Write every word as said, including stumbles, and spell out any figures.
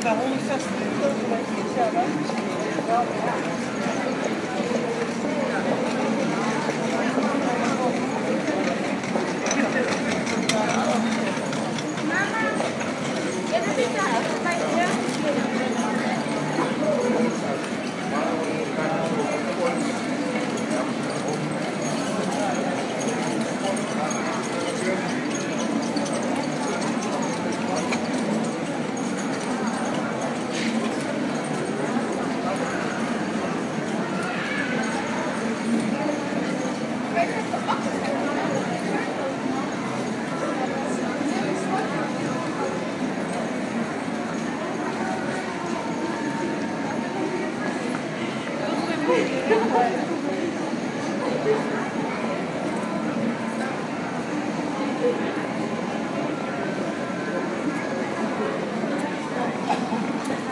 在红绿线都是来底下来，然后